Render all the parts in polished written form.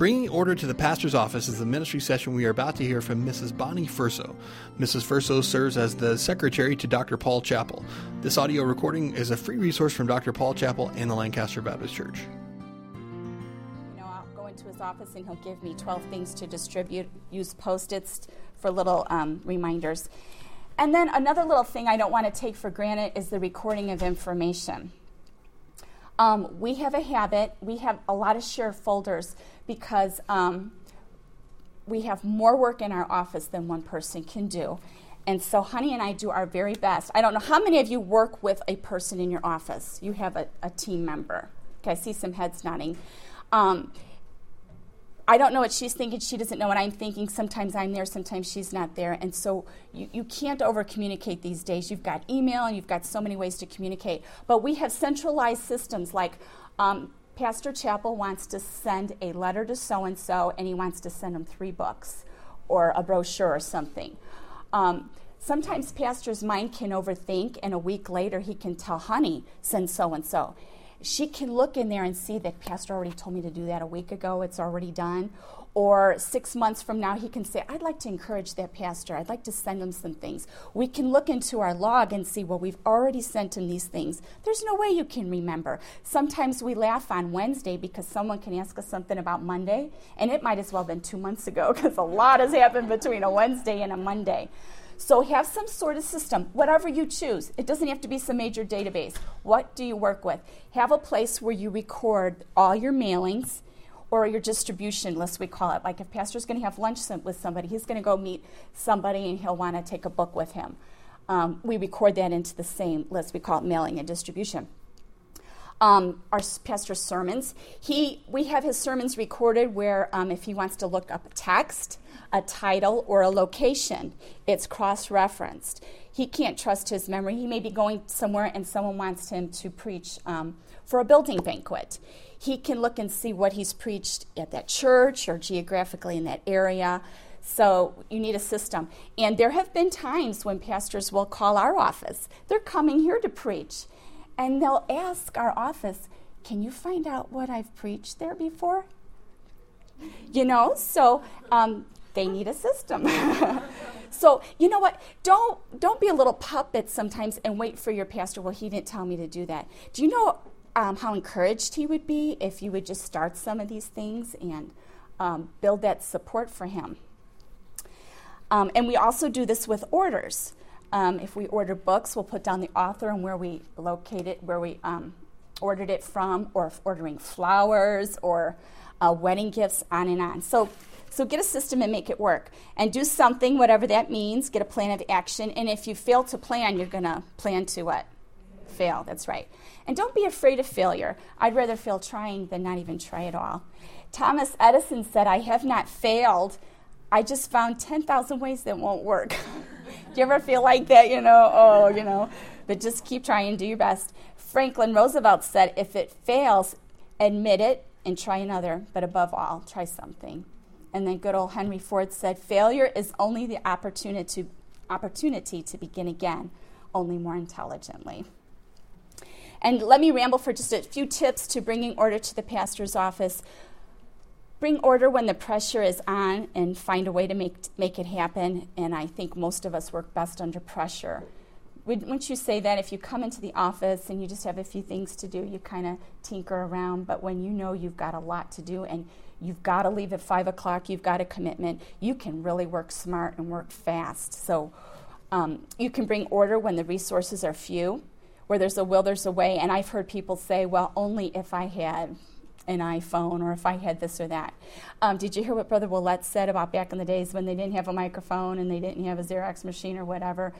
Bringing Order to the Pastor's Office is the ministry session we are about to hear from Mrs. Bonnie Furso. Mrs. Furso serves as the secretary to Dr. Paul Chappell. This audio recording is a free resource from Dr. Paul Chappell and the Lancaster Baptist Church. I'll go into his office and he'll give me 12 things to distribute, use Post-its for little reminders. And then another little thing I don't want to take for granted is the recording of information. We have a habit, we have a lot of shared folders because we have more work in our office than one person can do. And so Honey and I do our very best. I don't know how many of you work with a person in your office. You have a team member. Okay, I see some heads nodding. I don't know what she's thinking. She doesn't know what I'm thinking. Sometimes I'm there, sometimes she's not there. And so you can't over-communicate these days. You've got email and you've got so many ways to communicate. But we have centralized systems like Pastor Chappell wants to send a letter to so-and-so and he wants to send them 3 books or a brochure or something. Sometimes Pastor's mind can overthink and a week later he can tell Honey, send so-and-so. She can look in there and see that Pastor already told me to do that a week ago. It's already done. Or 6 months from now, he can say, I'd like to encourage that pastor. I'd like to send him some things. We can look into our log and see, well, we've already sent him these things. There's no way you can remember. Sometimes we laugh on Wednesday because someone can ask us something about Monday, and it might as well have been 2 months ago because a lot has happened between a Wednesday and a Monday. So have some sort of system, whatever you choose. It doesn't have to be some major database. What do you work with? Have a place where you record all your mailings or your distribution list, we call it. Like if Pastor's going to have lunch with somebody, he's going to go meet somebody and he'll want to take a book with him. We record that into the same list. We call it mailing and distribution. Our pastor's sermons, we have his sermons recorded where if he wants to look up a text, a title, or a location, it's cross-referenced. He can't trust his memory. He may be going somewhere and someone wants him to preach for a building banquet. He can look and see what he's preached at that church or geographically in that area. So you need a system. And there have been times when pastors will call our office. They're coming here to preach. And they'll ask our office, can you find out what I've preached there before? So they need a system. So you know what? Don't be a little puppet sometimes and wait for your pastor. Well, he didn't tell me to do that. Do you know how encouraged he would be if you would just start some of these things and build that support for him? And we also do this with orders. If we order books, we'll put down the author and where we locate it, where we ordered it from, or if ordering flowers or wedding gifts, on and on. So get a system and make it work. And do something, whatever that means, get a plan of action. And if you fail to plan, you're going to plan to what? Fail, that's right. And don't be afraid of failure. I'd rather fail trying than not even try at all. Thomas Edison said, I have not failed. I just found 10,000 ways that won't work. Do you ever feel like that, But just keep trying, do your best. Franklin Roosevelt said, if it fails, admit it and try another. But above all, try something. And then good old Henry Ford said, failure is only the opportunity to begin again, only more intelligently. And let me ramble for just a few tips to bringing order to the pastor's office. Bring order when the pressure is on and find a way to make it happen. And I think most of us work best under pressure. Wouldn't you say that if you come into the office and you just have a few things to do, you kind of tinker around, but when you know you've got a lot to do and you've got to leave at 5 o'clock, you've got a commitment, you can really work smart and work fast. So you can bring order when the resources are few. Where there's a will, there's a way. And I've heard people say, well, only if I had an iPhone or if I had this or that. Did you hear what Brother Willett said about back in the days when they didn't have a microphone and they didn't have a Xerox machine or whatever?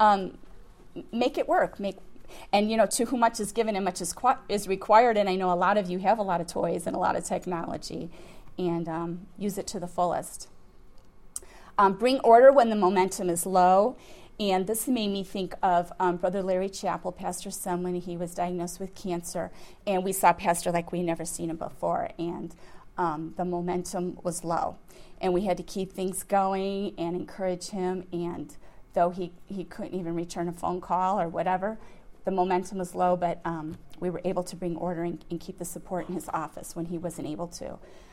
Make it work. To whom much is given and much is required. And I know a lot of you have a lot of toys and a lot of technology, and use it to the fullest. Bring order when the momentum is low. And this made me think of Brother Larry Chappell, Pastor's son, when he was diagnosed with cancer. And we saw Pastor like we never seen him before. And the momentum was low. And we had to keep things going and encourage him. And though he couldn't even return a phone call or whatever, the momentum was low. But we were able to bring order and keep the support in his office when he wasn't able to.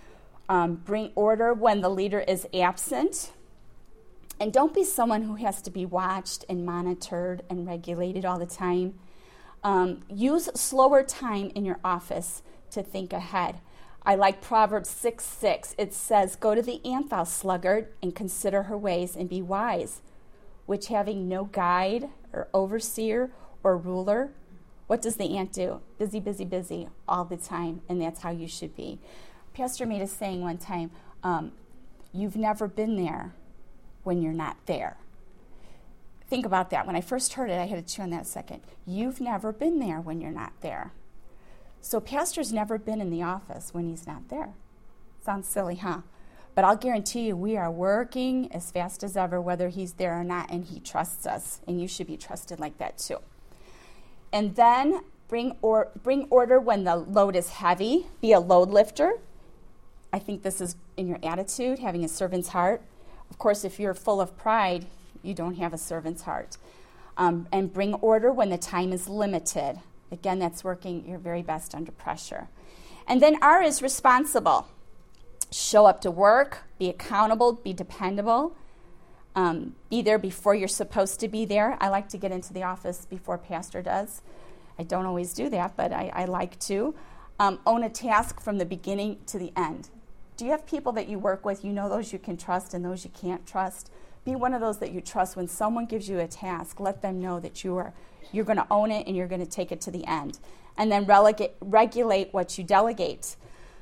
Bring order when the leader is absent. And don't be someone who has to be watched and monitored and regulated all the time. Use slower time in your office to think ahead. I like Proverbs 6:6. It says, "Go to the ant, thou sluggard, and consider her ways, and be wise, which having no guide or overseer or ruler," what does the ant do? Busy, busy, busy all the time, and that's how you should be. Pastor made a saying one time, you've never been there when you're not there. Think about that. When I first heard it, I had to chew on that a second. You've never been there when you're not there. So pastor's never been in the office when he's not there. Sounds silly, huh? But I'll guarantee you we are working as fast as ever, whether he's there or not, and he trusts us, and you should be trusted like that too. And then bring order when the load is heavy. Be a load lifter. I think this is in your attitude, having a servant's heart. Of course, if you're full of pride, you don't have a servant's heart. And bring order when the time is limited. Again, that's working your very best under pressure. And then R is responsible. Show up to work, be accountable, be dependable. Be there before you're supposed to be there. I like to get into the office before pastor does. I don't always do that, but I like to. Own a task from the beginning to the end. Do you have people that you work with, you know those you can trust and those you can't trust? Be one of those that you trust. When someone gives you a task, let them know that you're going to own it and you're going to take it to the end. And then regulate what you delegate.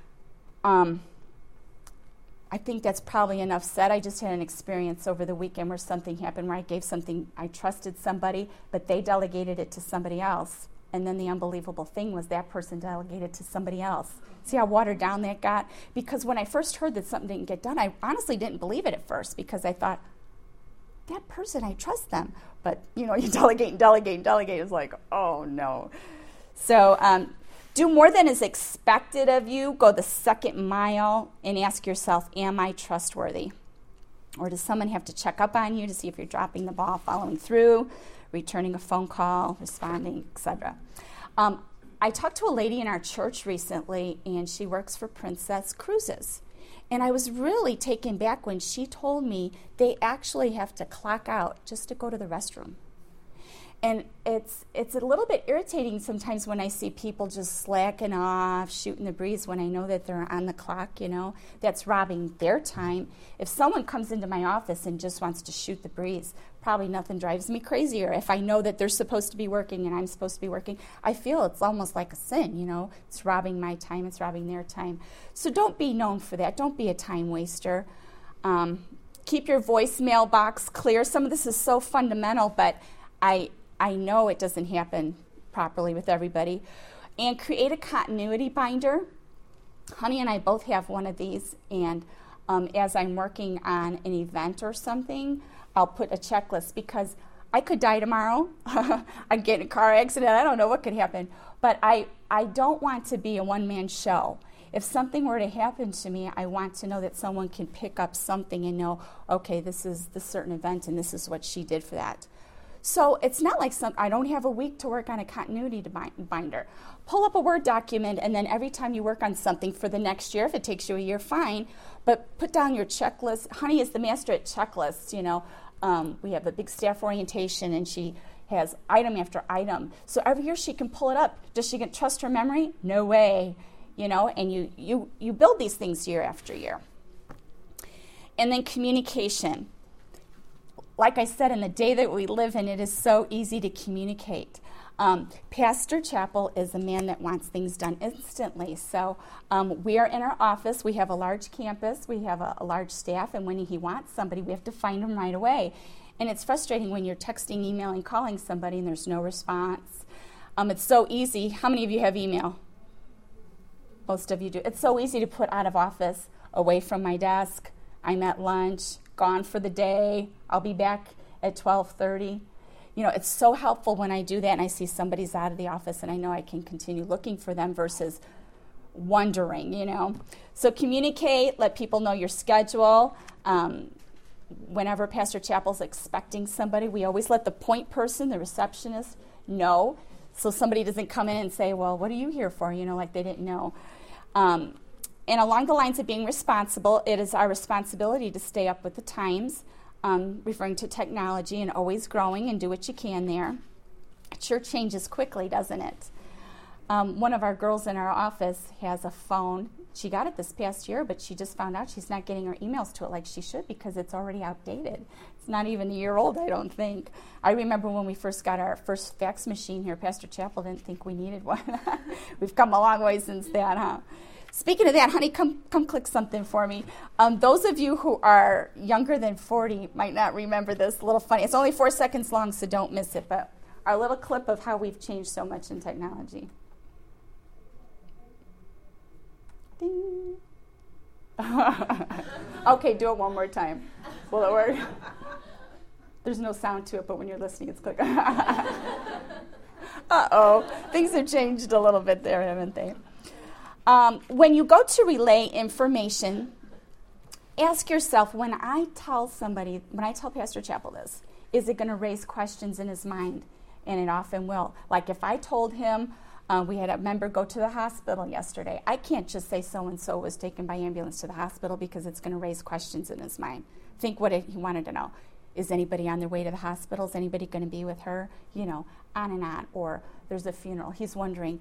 I think that's probably enough said. I just had an experience over the weekend where something happened where I gave something, I trusted somebody, but they delegated it to somebody else. And then the unbelievable thing was that person delegated to somebody else. See how watered down that got? Because when I first heard that something didn't get done, I honestly didn't believe it at first because I thought, that person, I trust them. But, you delegate. It's like, oh, no. So do more than is expected of you. Go the second mile and ask yourself, am I trustworthy? Or does someone have to check up on you to see if you're dropping the ball, following through, returning a phone call, responding, etc.? I talked to a lady in our church recently, and she works for Princess Cruises. And I was really taken back when she told me they actually have to clock out just to go to the restroom. And it's a little bit irritating sometimes when I see people just slacking off, shooting the breeze when I know that they're on the clock, That's robbing their time. If someone comes into my office and just wants to shoot the breeze, probably nothing drives me crazier. If I know that they're supposed to be working and I'm supposed to be working, I feel it's almost like a sin, It's robbing my time, it's robbing their time. So don't be known for that. Don't be a time waster. Keep your voicemail box clear. Some of this is so fundamental, but I know it doesn't happen properly with everybody. And create a continuity binder. Honey and I both have one of these, and as I'm working on an event or something, I'll put a checklist because I could die tomorrow. I'd get in a car accident. I don't know what could happen. But I don't want to be a one-man show. If something were to happen to me, I want to know that someone can pick up something and know, okay, this is the certain event and this is what she did for that. So it's not like I don't have a week to work on a continuity binder. Pull up a Word document, and then every time you work on something for the next year, if it takes you a year, fine, but put down your checklist. Honey is the master at checklists, We have a big staff orientation, and she has item after item. So every year she can pull it up. Does she trust her memory? No way, and you build these things year after year. And then communication. Like I said, in the day that we live in, it is so easy to communicate. Pastor Chappell is a man that wants things done instantly. So we are in our office. We have a large campus. We have a large staff. And when he wants somebody, we have to find them right away. And it's frustrating when you're texting, emailing, calling somebody, and there's no response. It's so easy. How many of you have email? Most of you do. It's so easy to put out of office, away from my desk. I'm at lunch. Gone for the day, I'll be back at 12:30. It's so helpful when I do that and I see somebody's out of the office and I know I can continue looking for them versus wondering, So communicate, let people know your schedule. Whenever Pastor Chappell's expecting somebody, we always let the point person, the receptionist, know. So somebody doesn't come in and say, well, what are you here for? Like they didn't know. And along the lines of being responsible, it is our responsibility to stay up with the times, referring to technology and always growing, and do what you can there. It sure changes quickly, doesn't it? One of our girls in our office has a phone. She got it this past year, but she just found out she's not getting her emails to it like she should because it's already outdated. It's not even a year old, I don't think. I remember when we first got our first fax machine here, Pastor Chappell didn't think we needed one. We've come a long way since that, huh? Speaking of that, honey, come click something for me. Those of you who are younger than 40 might not remember this. A little funny. It's only 4 seconds long, so don't miss it. But our little clip of how we've changed so much in technology. Ding. Okay, do it one more time. Will it work? There's no sound to it, but when you're listening, it's click. Uh-oh. Things have changed a little bit there, haven't they? When you go to relay information, ask yourself, when I tell Pastor Chappell this, is it going to raise questions in his mind? And it often will. Like if I told him, we had a member go to the hospital yesterday, I can't just say so-and-so was taken by ambulance to the hospital because it's going to raise questions in his mind. Think what he wanted to know. Is anybody on their way to the hospital? Is anybody going to be with her? On and on. Or there's a funeral. He's wondering,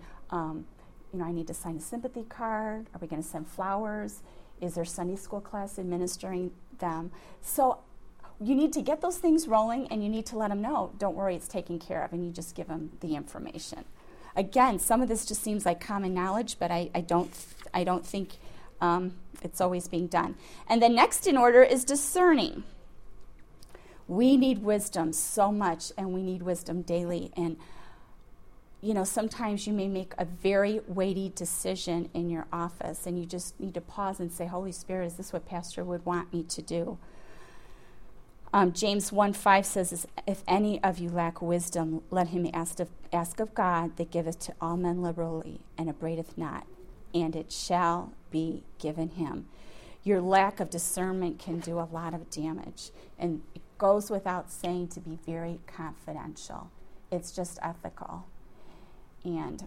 I need to sign a sympathy card. Are we going to send flowers? Is there Sunday school class administering them? So you need to get those things rolling, and you need to let them know, don't worry, it's taken care of, and you just give them the information. Again, some of this just seems like common knowledge, but I don't think it's always being done. And then next in order is discerning. We need wisdom so much, and we need wisdom daily. And sometimes you may make a very weighty decision in your office, and you just need to pause and say, Holy Spirit, is this what Pastor would want me to do? James 1:5 says, if any of you lack wisdom, let him ask of God that giveth to all men liberally and upbraideth not, and it shall be given him. Your lack of discernment can do a lot of damage, and it goes without saying to be very confidential. It's just ethical. And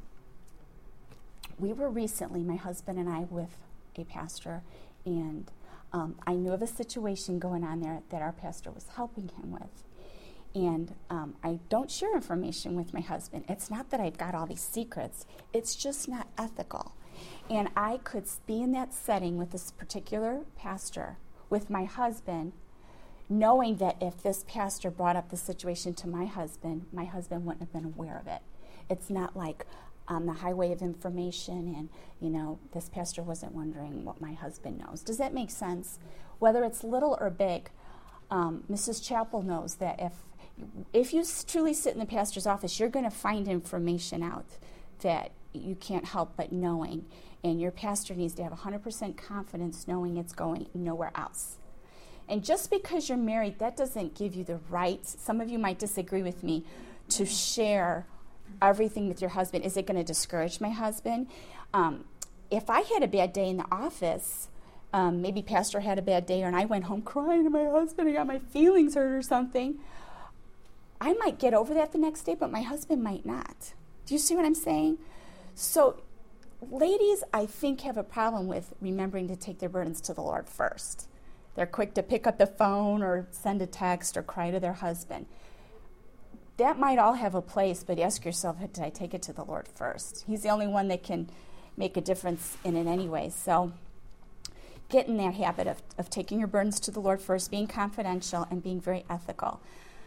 we were recently, my husband and I, with a pastor, and I knew of a situation going on there that our pastor was helping him with. And I don't share information with my husband. It's not that I've got all these secrets. It's just not ethical. And I could be in that setting with this particular pastor, with my husband, knowing that if this pastor brought up the situation to my husband wouldn't have been aware of it. It's not like on the highway of information and, this pastor wasn't wondering what my husband knows. Does that make sense? Whether it's little or big, Mrs. Chappell knows that if you truly sit in the pastor's office, you're going to find information out that you can't help but knowing. And your pastor needs to have 100% confidence knowing it's going nowhere else. And just because you're married, that doesn't give you the right, some of you might disagree with me, to share everything with your husband. Is it going to discourage my husband? If I had a bad day in the office, maybe pastor had a bad day, and I went home crying to my husband, I got my feelings hurt or something, I might get over that the next day, but my husband might not. Do you see what I'm saying? So ladies, I think, have a problem with remembering to take their burdens to the Lord first. They're quick to pick up the phone or send a text or cry to their husband. That might all have a place, but ask yourself, did I take it to the Lord first? He's the only one that can make a difference in it anyway. So get in that habit of taking your burdens to the Lord first, being confidential, and being very ethical.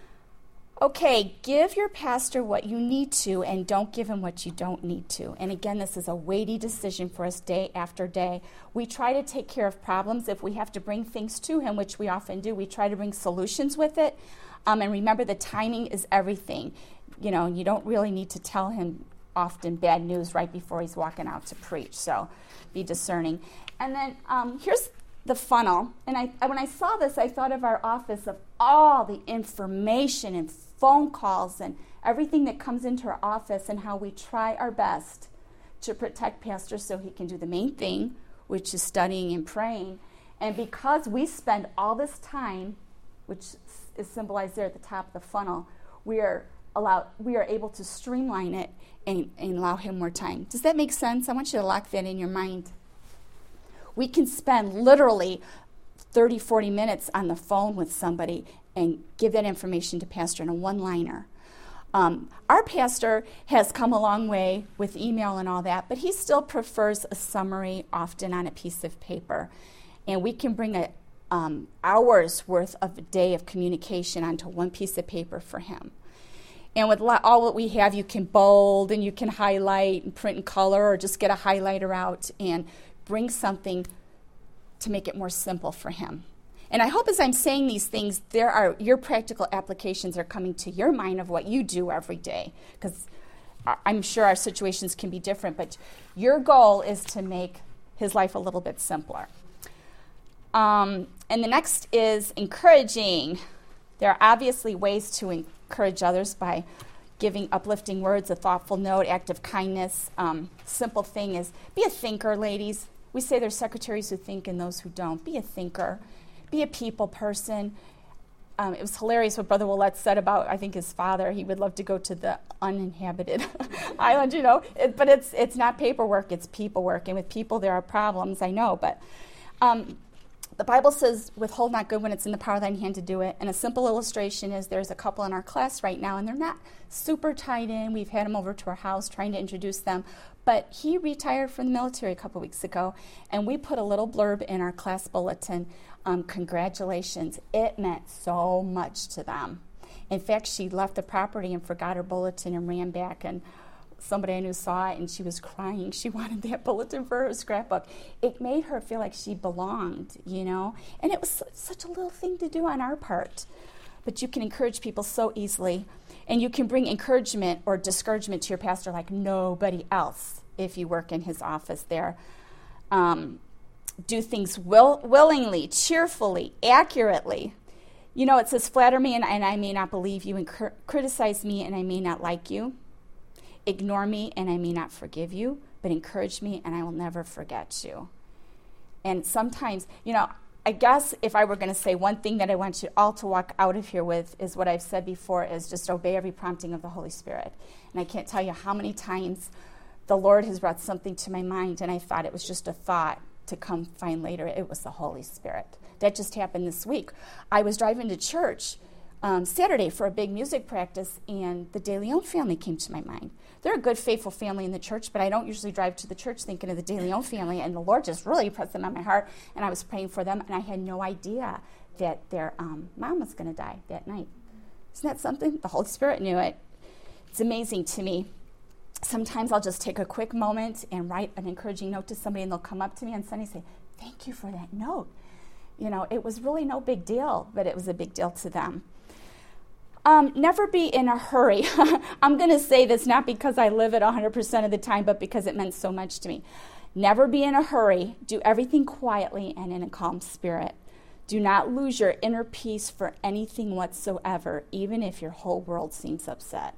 Okay, give your pastor what you need to, and don't give him what you don't need to. And again, this is a weighty decision for us day after day. We try to take care of problems. If we have to bring things to him, which we often do, we try to bring solutions with it. And remember, the timing is everything. You don't really need to tell him often bad news right before he's walking out to preach. So be discerning. And then here's the funnel. And when I saw this, I thought of our office, of all the information and phone calls and everything that comes into our office, and how we try our best to protect Pastor so he can do the main thing, which is studying and praying. And because we spend all this time, which is symbolized there at the top of the funnel, we are able to streamline it and allow him more time. Does that make sense? I want you to lock that in your mind. We can spend literally 30, 40 minutes on the phone with somebody and give that information to pastor in a one-liner. Our pastor has come a long way with email and all that, but he still prefers a summary often on a piece of paper. And we can bring a hour's worth of a day of communication onto one piece of paper for him. And with all that we have, you can bold and you can highlight and print in color or just get a highlighter out and bring something to make it more simple for him. And I hope as I'm saying these things, your practical applications are coming to your mind of what you do every day. Because I'm sure our situations can be different, but your goal is to make his life a little bit simpler. And the next is encouraging. There are obviously ways to encourage others by giving uplifting words, a thoughtful note, act of kindness. Simple thing is be a thinker, ladies. We say there's secretaries who think and those who don't. Be a thinker. Be a people person. It was hilarious what Brother Willette said about, I think, his father. He would love to go to the uninhabited island, but it's not paperwork, it's people work. And with people, there are problems, I know. But the Bible says, withhold not good when it's in the power of thine hand to do it. And a simple illustration is there's a couple in our class right now, and they're not super tied in. We've had them over to our house trying to introduce them. But he retired from the military a couple weeks ago, and we put a little blurb in our class bulletin, congratulations. It meant so much to them. In fact, she left the property and forgot her bulletin and ran back, and somebody I knew saw it, and she was crying. She wanted that bulletin for her scrapbook. It made her feel like she belonged, And it was such a little thing to do on our part. But you can encourage people so easily. And you can bring encouragement or discouragement to your pastor like nobody else if you work in his office there. Do things willingly, cheerfully, accurately. It says, flatter me and I may not believe you, and criticize me and I may not like you. Ignore me and I may not forgive you, but encourage me and I will never forget you. And sometimes, I guess if I were going to say one thing that I want you all to walk out of here with is what I've said before, is just obey every prompting of the Holy Spirit. And I can't tell you how many times the Lord has brought something to my mind and I thought it was just a thought to come find later it was the Holy Spirit. That just happened this week. I was driving to church Saturday for a big music practice, and the De Leon family came to my mind. They're a good, faithful family in the church, but I don't usually drive to the church thinking of the De Leon family, and the Lord just really pressed them on my heart, and I was praying for them, and I had no idea that their mom was going to die that night. Isn't that something? The Holy Spirit knew it. It's amazing to me. Sometimes I'll just take a quick moment and write an encouraging note to somebody, and they'll come up to me on Sunday and say, thank you for that note. It was really no big deal, but it was a big deal to them. Never be in a hurry. I'm going to say this not because I live it 100% of the time, but because it meant so much to me. Never be in a hurry. Do everything quietly and in a calm spirit. Do not lose your inner peace for anything whatsoever, even if your whole world seems upset.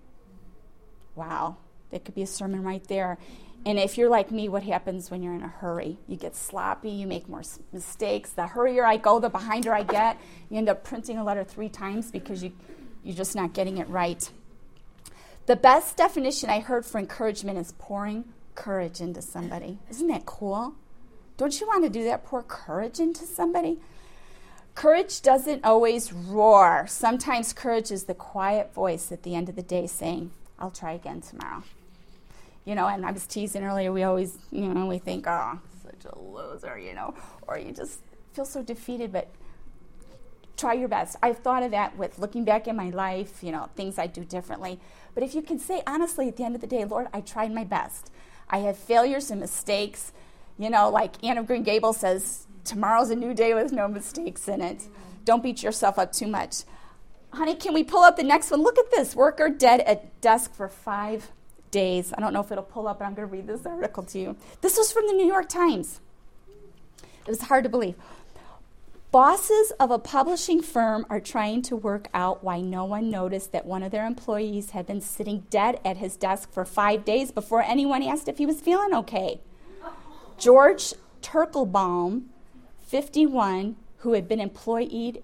Wow, that could be a sermon right there. And if you're like me, what happens when you're in a hurry? You get sloppy, you make more mistakes. The hurrier I go, the behinder I get. You end up printing a letter 3 times because you're just not getting it right. The best definition I heard for encouragement is pouring courage into somebody. Isn't that cool? Don't you want to do that? Pour courage into somebody? Courage doesn't always roar. Sometimes courage is the quiet voice at the end of the day saying, I'll try again tomorrow. And I was teasing earlier, we always, we think, oh, such a loser, or you just feel so defeated, but try your best. I've thought of that with looking back in my life, things I do differently. But if you can say honestly at the end of the day, Lord, I tried my best. I have failures and mistakes. Like Anne of Green Gables says, tomorrow's a new day with no mistakes in it. Don't beat yourself up too much. Honey, can we pull up the next one? Look at this. Worker dead at desk for 5 days. I don't know if it'll pull up, but I'm going to read this article to you. This was from the New York Times. It was hard to believe. Bosses of a publishing firm are trying to work out why no one noticed that one of their employees had been sitting dead at his desk for 5 days before anyone asked if he was feeling okay. George Turkelbaum, 51, who had been employed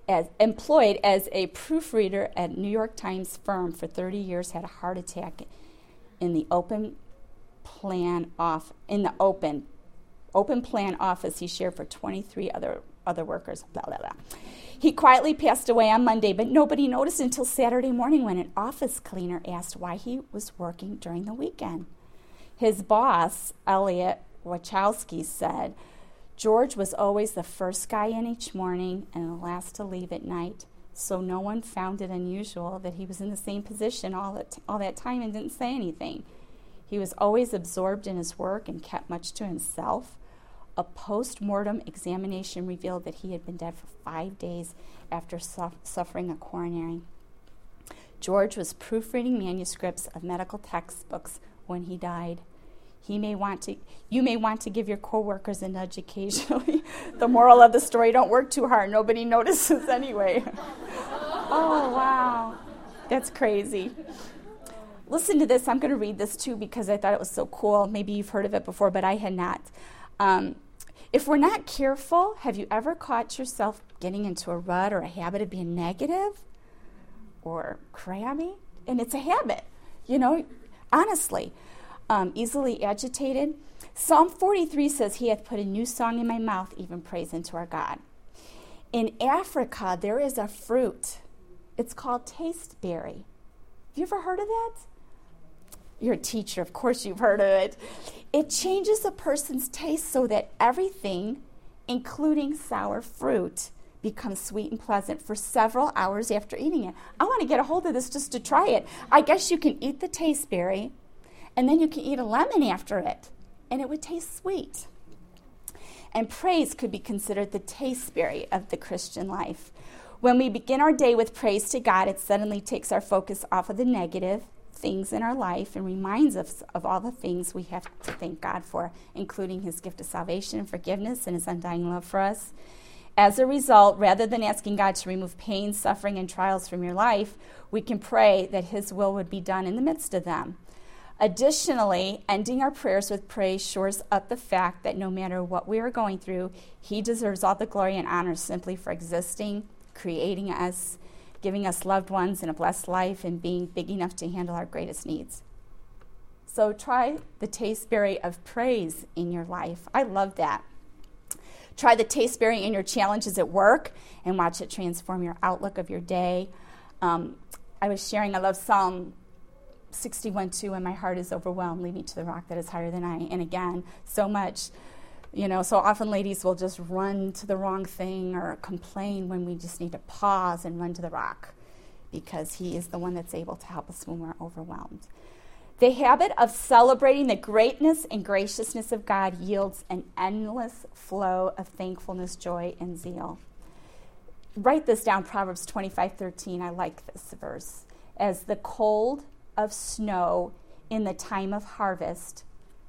as a proofreader at New York Times firm for 30 years, had a heart attack in the open open plan office he shared for 23 other workers, blah, blah, blah. He quietly passed away on Monday, but nobody noticed until Saturday morning when an office cleaner asked why he was working during the weekend. His boss, Elliot Wachowski, said, George was always the first guy in each morning and the last to leave at night, so no one found it unusual that he was in the same position all that time and didn't say anything. He was always absorbed in his work and kept much to himself. A post-mortem examination revealed that he had been dead for 5 days after suffering a coronary. George was proofreading manuscripts of medical textbooks when he died. You may want to give your coworkers a nudge occasionally. The moral of the story, don't work too hard. Nobody notices anyway. Oh, wow. That's crazy. Listen to this. I'm going to read this too because I thought it was so cool. Maybe you've heard of it before, but I had not. If we're not careful, have you ever caught yourself getting into a rut or a habit of being negative or crabby? And it's a habit, honestly. Easily agitated. Psalm 43 says, He hath put a new song in my mouth, even praise unto our God. In Africa, there is a fruit. It's called tasteberry. Have you ever heard of that? You're a teacher, of course you've heard of it. It changes a person's taste so that everything, including sour fruit, becomes sweet and pleasant for several hours after eating it. I want to get a hold of this just to try it. I guess you can eat the tasteberry, and then you can eat a lemon after it, and it would taste sweet. And praise could be considered the tasteberry of the Christian life. When we begin our day with praise to God, it suddenly takes our focus off of the negative things in our life and reminds us of all the things we have to thank God for, including His gift of salvation and forgiveness and His undying love for us. As a result, rather than asking God to remove pain, suffering, and trials from your life, we can pray that His will would be done in the midst of them. Additionally, ending our prayers with praise shores up the fact that no matter what we are going through, He deserves all the glory and honor simply for existing, creating us, giving us loved ones and a blessed life, and being big enough to handle our greatest needs. So try the tasteberry of praise in your life. I love that. Try the tasteberry in your challenges at work and watch it transform your outlook of your day. I was sharing, I love Psalm 61:2, and my heart is overwhelmed, lead me to the rock that is higher than I. And again, so much, so often ladies will just run to the wrong thing or complain when we just need to pause and run to the rock because He is the one that's able to help us when we're overwhelmed. The habit of celebrating the greatness and graciousness of God yields an endless flow of thankfulness, joy, and zeal. Write this down, Proverbs 25:13. I like this verse. As the cold of snow in the time of harvest,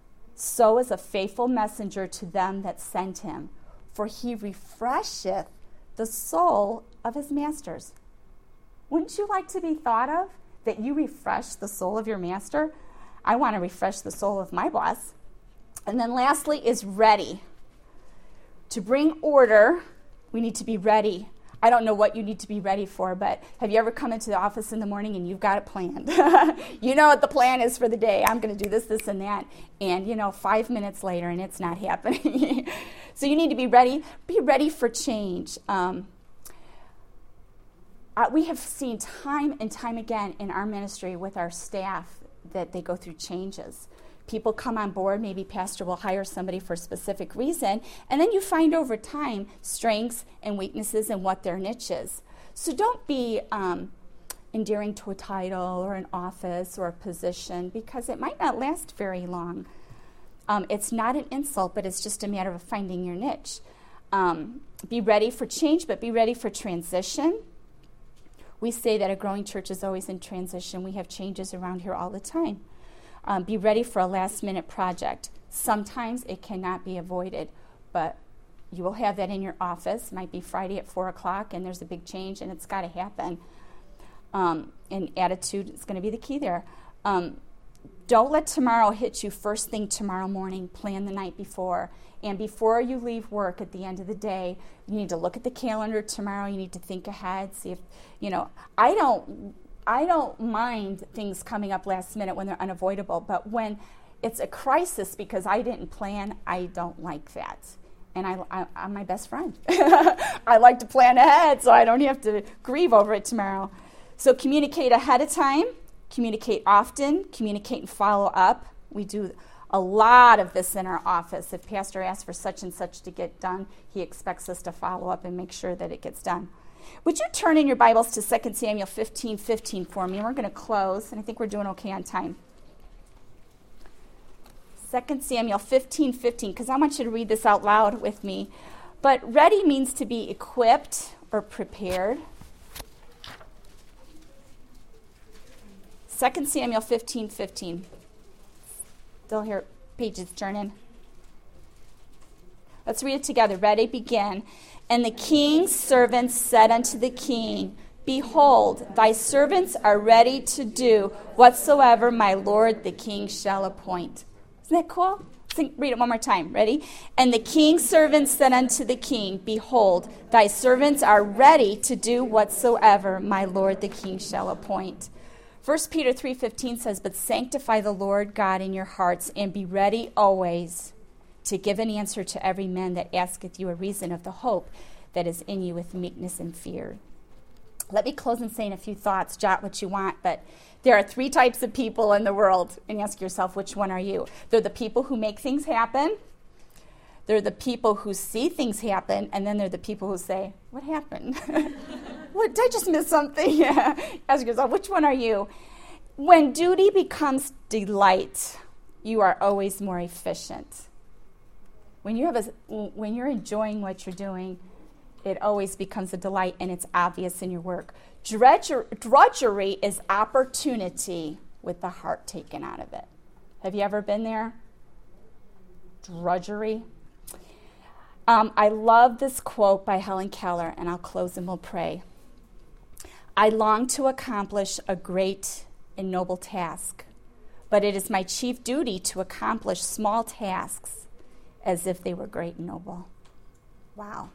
so is a faithful messenger to them that sent him, for he refresheth the soul of his masters. Wouldn't you like to be thought of, that you refresh the soul of your master? I want to refresh the soul of my boss. And then lastly is ready. To bring order, we need to be ready. I don't know what you need to be ready for, but have you ever come into the office in the morning and you've got it planned? You know what the plan is for the day. I'm going to do this, this, and that. And, 5 minutes later, and it's not happening. So you need to be ready. Be ready for change. We have seen time and time again in our ministry with our staff that they go through changes. People come on board, maybe pastor will hire somebody for a specific reason, and then you find over time strengths and weaknesses and what their niche is. So don't be endearing to a title or an office or a position because it might not last very long. It's not an insult, but it's just a matter of finding your niche. Be ready for change, but be ready for transition. We say that a growing church is always in transition. We have changes around here all the time. Be ready for a last-minute project. Sometimes it cannot be avoided, but you will have that in your office. It might be Friday at 4 o'clock, and there's a big change, and it's got to happen. And attitude is going to be the key there. Don't let tomorrow hit you first thing tomorrow morning. Plan the night before. And before you leave work at the end of the day, you need to look at the calendar tomorrow. You need to think ahead, see if, I don't mind things coming up last minute when they're unavoidable, but when it's a crisis because I didn't plan. I don't like that. And I'm my best friend. I like to plan ahead so I don't have to grieve over it tomorrow. So communicate ahead of time, communicate often, communicate and follow up. We do a lot of this in our office. If Pastor asks for such and such to get done, he expects us to follow up and make sure that it gets done. Would you turn in your Bibles to 2 Samuel 15:15 for me? And we're going to close, and I think we're doing okay on time. 2 Samuel 15:15, because I want you to read this out loud with me. But ready means to be equipped or prepared. 2 Samuel 15:15. Still hear pages turning. Let's read it together. Ready, begin. And the king's servants said unto the king, Behold, thy servants are ready to do whatsoever my lord the king shall appoint. Isn't that cool? Read it one more time. Ready? And the king's servants said unto the king, Behold, thy servants are ready to do whatsoever my lord the king shall appoint. 1 Peter 3:15 says, But sanctify the Lord God in your hearts, and be ready always to give an answer to every man that asketh you a reason of the hope that is in you with meekness and fear. Let me close in saying a few thoughts. Jot what you want, but there are 3 types of people in the world, and ask yourself, which one are you? They're the people who make things happen. They're the people who see things happen, and then they're the people who say, what happened? What, did I just miss something? Ask yourself, which one are you? When duty becomes delight, you are always more efficient. When you're enjoying what you're doing, it always becomes a delight, and it's obvious in your work. Drudgery is opportunity with the heart taken out of it. Have you ever been there? Drudgery. I love this quote by Helen Keller, and I'll close and we'll pray. I long to accomplish a great and noble task, but it is my chief duty to accomplish small tasks as if they were great and noble. Wow.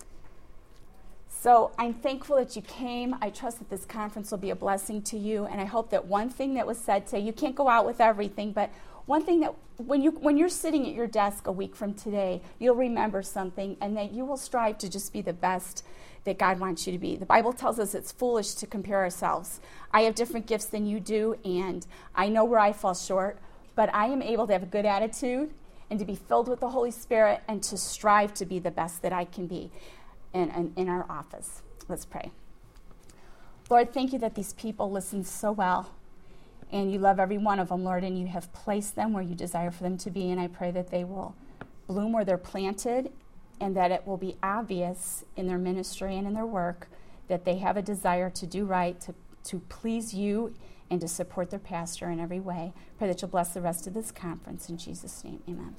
So I'm thankful that you came. I trust that this conference will be a blessing to you, and I hope that one thing that was said today, you can't go out with everything, but one thing that when you're sitting at your desk a week from today, you'll remember something, and that you will strive to just be the best that God wants you to be. The Bible tells us it's foolish to compare ourselves. I have different gifts than you do, and I know where I fall short, but I am able to have a good attitude and to be filled with the Holy Spirit and to strive to be the best that I can be in our office. Let's pray. Lord, thank you that these people listen so well, and you love every one of them, Lord, and you have placed them where you desire for them to be, and I pray that they will bloom where they're planted, and that it will be obvious in their ministry and in their work that they have a desire to do right, to please you, and to support their pastor in every way. Pray that you'll bless the rest of this conference. In Jesus' name, amen.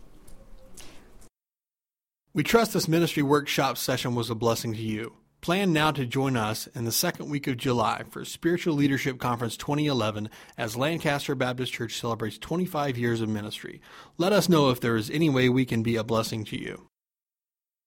We trust this ministry workshop session was a blessing to you. Plan now to join us in the second week of July for Spiritual Leadership Conference 2011 as Lancaster Baptist Church celebrates 25 years of ministry. Let us know if there is any way we can be a blessing to you.